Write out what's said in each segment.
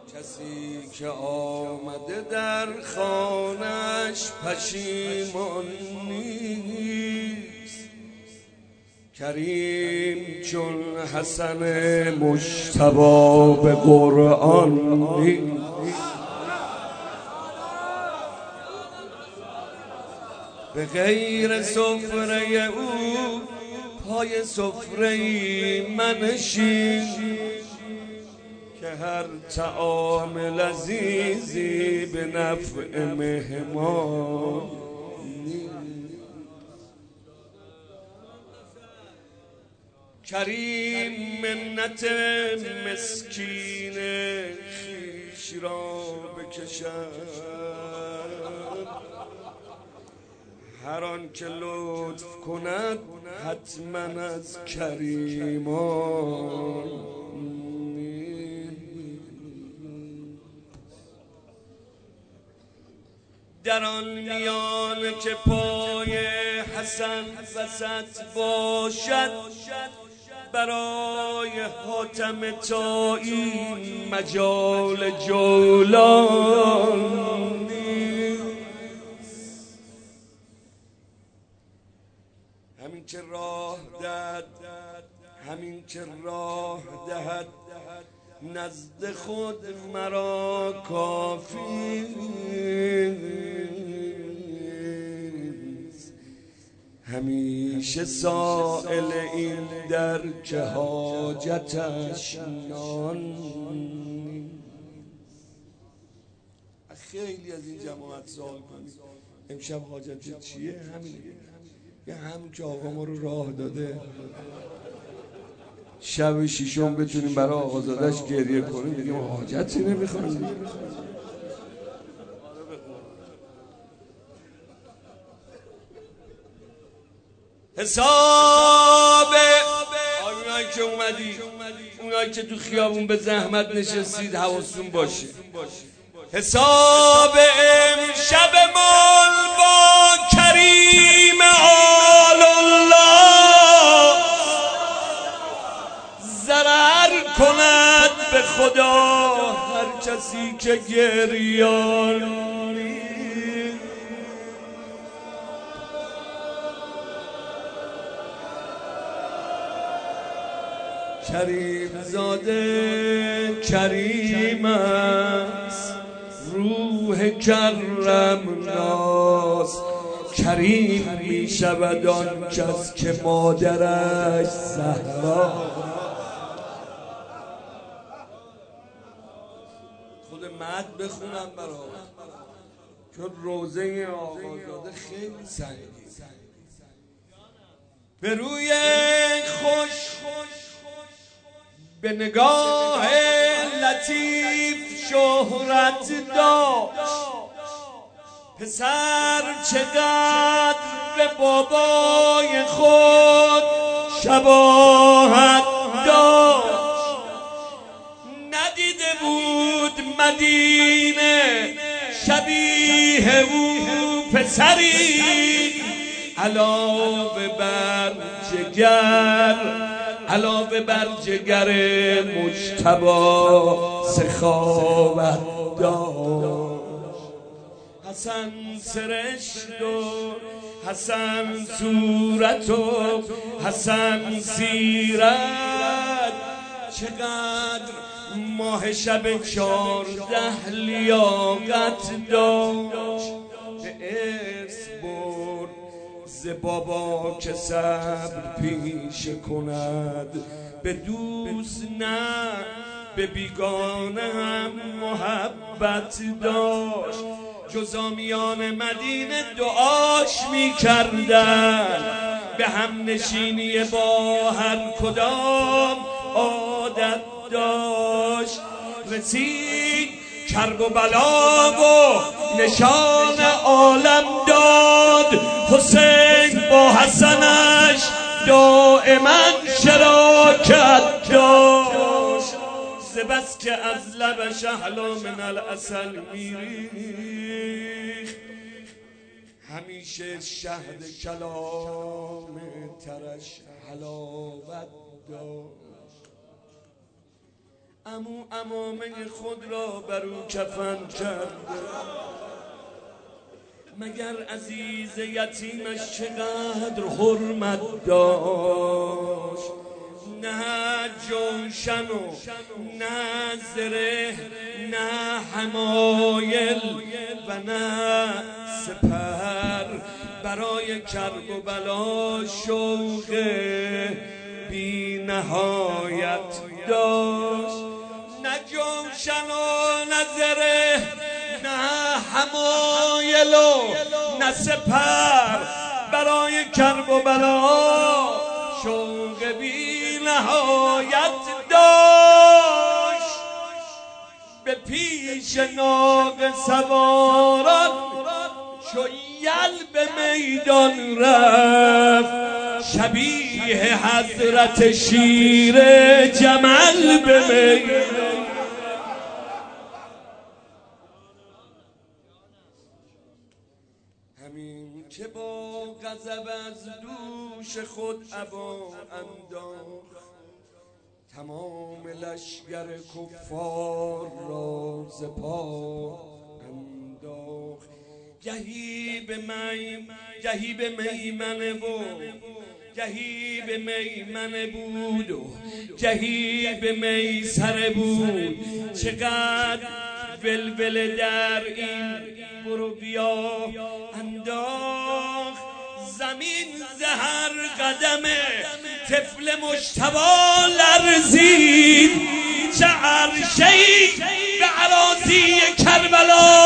کسی که آمده در خانش پشیمان نیست، کریم چون حسن مجتبی به قرآن نیست. به غیر سفره او پای سفره منشین، که هر طعام لذیذی به نفع مهمان نیست. کریم منت مسکین خویش را بکشد، هر آن که لطف کند حتما از کریمان. در آن میانه که پای حسن وسط باشد، برای حاتم طایی مجال جولان نیست. همین که راه دهد، همین که راه دهد نزد خود مرا کافی، همیشه سائل این در که حاجتش نان. خیلی از این جماعت سوال کنید امشب حاجت چیه؟ همینه، یه هم که آقا ما رو راه داده شب شیشم بتونیم برای آقازادش گریه کنیم، دیگه ما حاجتی نمیخوایم. حساب اونایی که اومدی، اونایی که تو خیابون به زحمت نشستید حواستون باشه، حساب امشب مال با کریم آل الله ضرر کند به خدا هر کسی که گریان. کریم زاده کریم است، روح کرم ناز، کریم می شود آن کس که مادرش زهرا. خود مد بخونم برام، چون روزه آقازاده خیلی سنگی. به روی خوش به نگاه لطیف شهرت داشت، پسر چقدر به بابای خود شباهت داشت. ندیده بود مدینه شبیه او پسری، علاوه بر جگر، علاوه بر جگر مجتبی سخاوت داشت. حسن سرشت و حسن صورت و حسن سیرت، چقدر ماه شب 14 لیاقت داشت. به ارث برد ز بابا که صبر پیشه کند، به دوست نه به بیگانه هم محبت داشت. جزامیان مدینه دعاش می کردن، به هم نشینی با هر کدام عادت داشت. رسید کرب و بلا و نشان عالم داد، حسین با حسنش دائما شراکت داشت. بس که از لبش احلا من العسل میریخت، همیشه شهد کلام ترش حلاوت داشت. عمامه خود را بر او کفن کرده. مگر عزیز یتیمش چقدر حرمت داشت، نه جوشن و نه زره نه حمایل و نه سپر، برای کرب و بلا شوق بی نهایت داشت. نه جوشن و نه زره نه حمایل و نه سپر، برای کرب و بلا شوق بی نهایت داشت. به پیش ناقه سواران چو یل به میدان رفت، شبیه حضرت شیر جمل به میدان. همین که با غضب از دوش خود ابا انداخت، تمام لشگر کفار را ز پا انداخت. گهی به میمنه و گهی به میمنه بود و گهی به میسره بود. چقدر ولوله در این برو بیا انداخت. زمین زهر قدم طفل مجتبی لرزید، چه عرشه‌ای به اراضی کربلا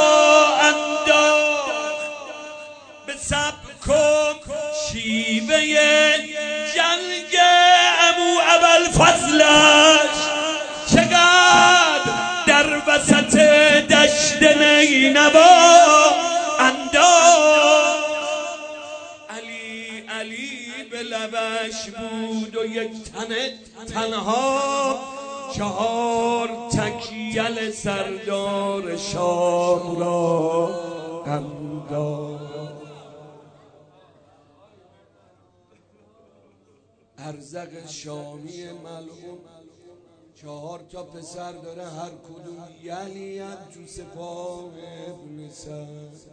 انداخت. به سبک و شیوه جنگ ابو ابوالفضلش چقدر در وسط دشت نینوا انداخت. علی به لبش بود و یک تنها 4 تکیل سردار شام را انداخت. ارزق شامی ملعون 4 تا پسر داره، هر کدوم یلی تو سپاه ابن سعد.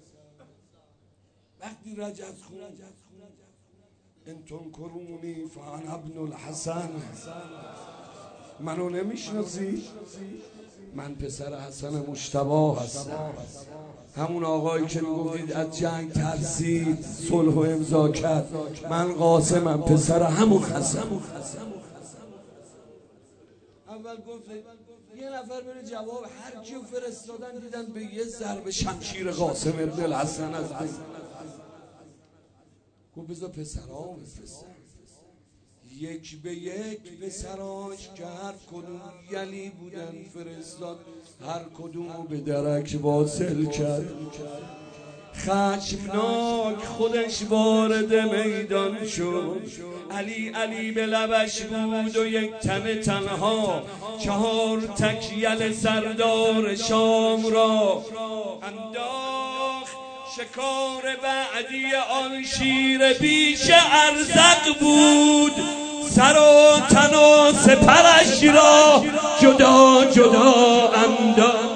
وقتی رجب خوند انتون کرونی فان ابن الحسن، منو نمیشناسی؟ من پسر حسن مجتبی هستم، همون آقایی که میگفتید از جنگ ترسید صلح و امضا کرد. من قاسمم، پسر همون حسن. اول گفت یه نفر بره جواب، هر کیو فرستادن دیدن به یه ضرب شمشیر قاسم ابن الحسن از بین. گفت بذار پسرها بفرستن. یک به یک پسراش که هر کدوم یلی بودن فرستاد، هر کدوم به درک واصل کرد. خشمناک خودش وارد میدان شد. علی به لبش بود و یک تنها 4 تکیل سردار شام را انداخت. شکار بعدی آن شیر بیش ارزق بود، سر و تن و سپرش را جدا جدا انداخت.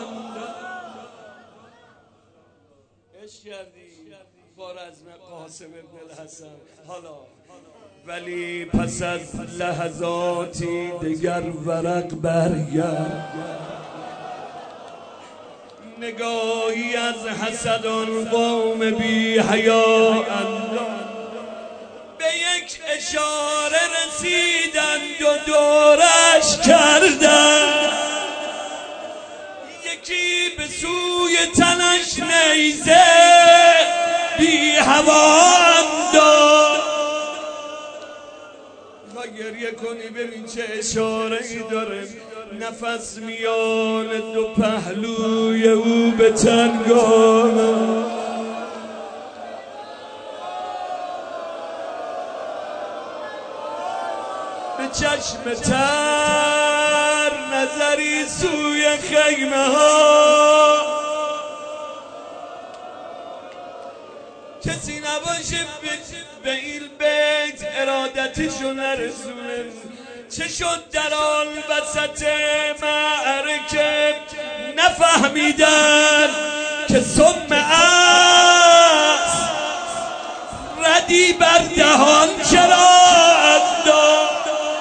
عشق کردی با رزم قاسم ابن الحسن. حالا ولی پس از لحظاتی دگر ورق برگرد، نگاهی از حسد آن قوم بی حیا انداخت. به یک اشاره رسیدند و دورش کردند، یکی به سوی تنش نیزه بی هوا انداخت. میخوای گریه کنی ببین چه اشاره ای داره. نفس میان 2 پهلوی او به تن آمد. به چشم تر نظری سوی خیمه ها، کسی نباشه به این بیت ارادتشو نرسونه. چه شد در آن وسط معرکه نفهمیدن که سم است ردی بر دهان چرا انداخت.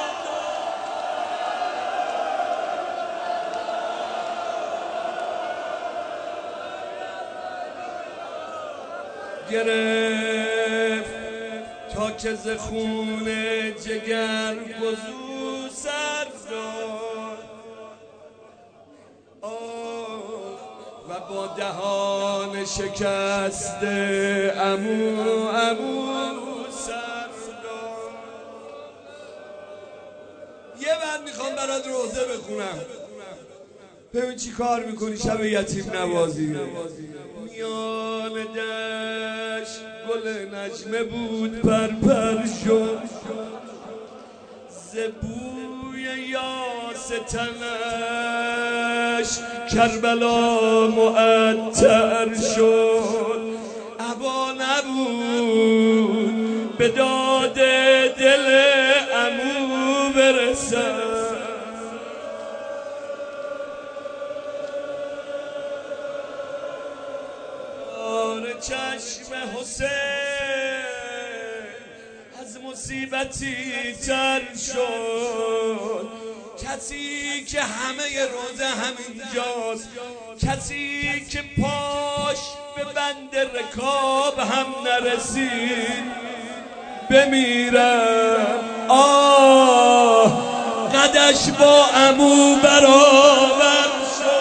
گرفت تا که ز خون جگر وضو سر داد و با دهان شکسته عمو سر داد. یه بند میخوام برات روزه بخونم ببین چی کار میکنی شب یتیم نوازی. میان دشت گل نجمه بود پرپر شد ز بوی یاس تنش کربلا معطر شد. ابا نبود به داد دل عمو برسد چشم حسین از مصیبتی تر شد. کسی که همه روزه همینجاست، کسی که پاش به بند رکاب هم نرسید بمیرم. قدش با عمو برابر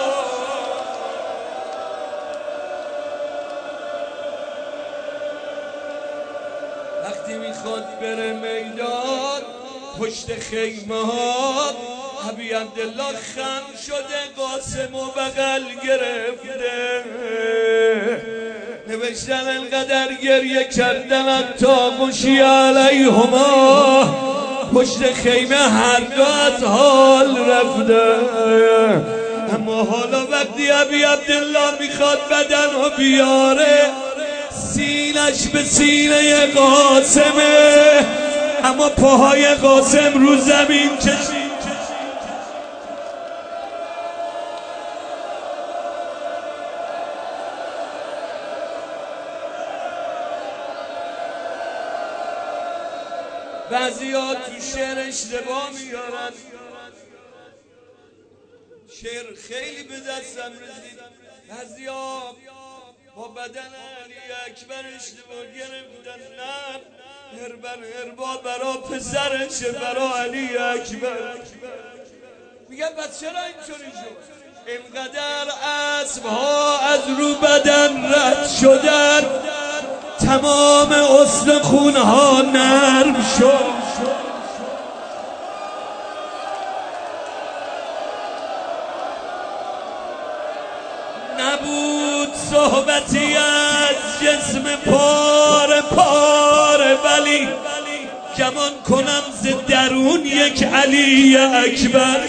میخواد بره میدان پشت خیمه ها. حبی عبدالله خم شده قاسم و بغل گرفته نوشتن انقدر گریه کردن تا غشی علیهما پشت خیمه هر دو از حال رفته. اما حالا وقتی حبی عبدالله میخواد بدن و بیاره سینش به سینه قاسمه اما پاهای قاسم رو زمین کشید. بعضی‌ها تو شعر اشتباه میارن. شعر خیلی به دستم رسید. بعضی‌ها با بدن علی اکبر اشتباه گرفتن. نه هربا برا پسرشه برا علی اکبر. میگن بس چرا اینطوری شد؟ اینقدر اسبها از رو بدن رد شدن تمام استخونها نرم شد. نبود صحبتی از جسم پاره ولی گمان کنم ز درون یک علی اکبر.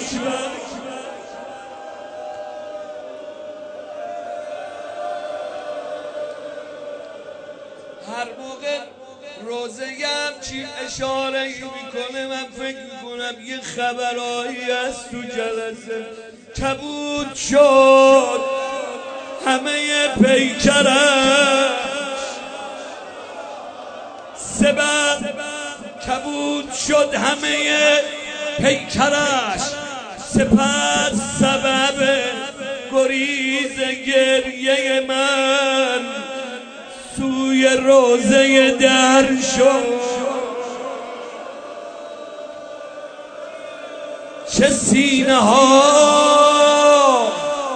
هر موقع روزه‌ام چی اشاره میکنه من فکر میکنم یه خبرایی از تو جلسه کبود شد همه پیکرش سبب کبود شد همه پیکرش سپس سبب گریز گریه من سوی روزه در شد. چه سینه ها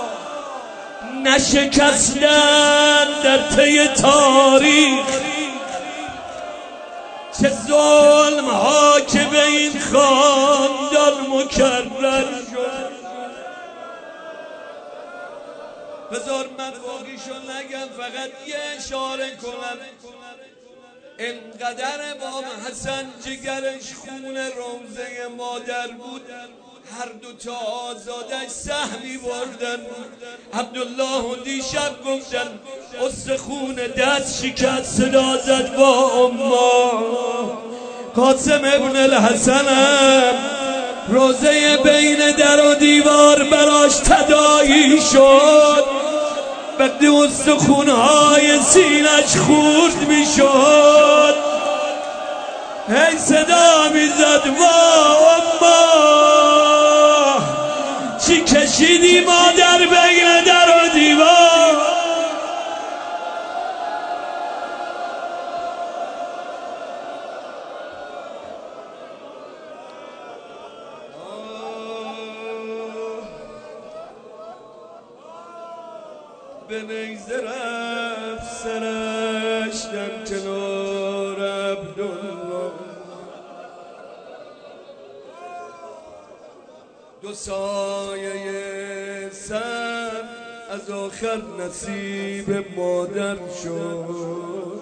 نشکستن در طی تاریخ، چه ظلم ها که به این خاندان مکرر شد. بذار من باقیشو نگم، فقط یه اشاره کنم. انقدر امام حسن جگرش خون روزه مادر بود، هر دوتا آزادش سهمی بردن. عبدالله دیشب گفتن استخون دست شکست صدا زد با اما. قاسم ابن الحسنم روزه بین در و دیوار براش تداعی شد، وقتی استخونهای سینش خورد میشد، هی صدا میزد وا اما چی کشیدی مادر بین در و دیوار. به نیزه رفت سرش در کنار عبدالله، دو سایه سر از آخر نصیب مادر شد،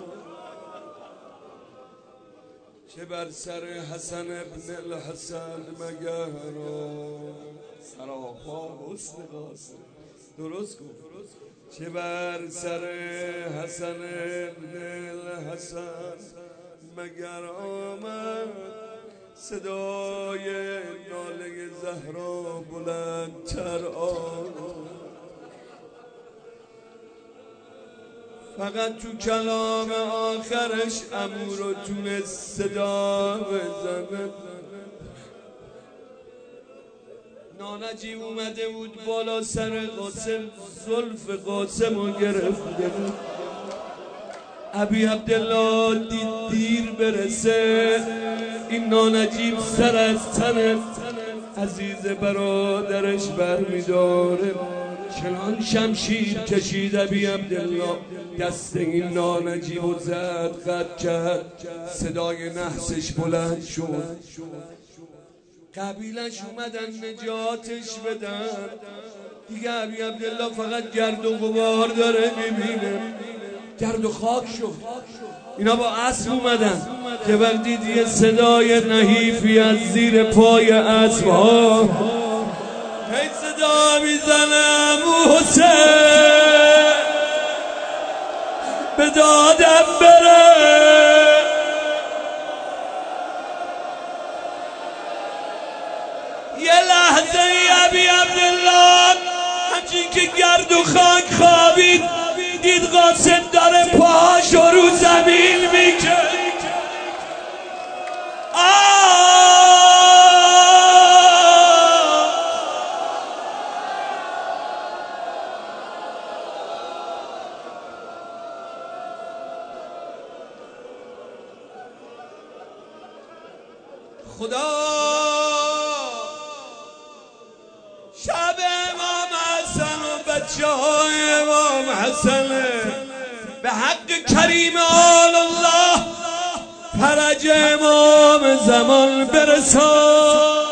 چه بر سر حسن ابن الحسن مگر سراپا حسن قاسم درست گفت، چه بر سر حسن ابن الحسن مگر آمد صدای ناله زهرا بلندتر آمد، فقط تو کلام آخرش عمو رو تونست صدا بزنه. نانجیب اومده بود بالا سر قاسم، زلف قاسم رو گرفته بود. ابی عبدالله دید دیر برسه، این نانجیب سر از تن عزیز برادرش برمیداره، چنان شمشیر کشید ابی عبدالله دست این نانجیب و زد، قد کرد، صدای نحسش بلند شد، قبیلش اومدن نجاتش بدن. دیگه ابی عبدالله فقط گرد و غبار داره میبینه، گرد و خاک شد. اینا با اسب اومدن که وقتی دیگه صدای نحیفی از زیر پای اسب ها هی صدا میزنم او حسین به دادم بره. یه لحظه ابی عبدالله همچین که گرد و خاک خوابید دید قاسم داره پاهاشو رو زمین میکرد. خدا شب امام حسن و بچه های امام حسن به حق کریم آل الله فرج امام زمان برسان.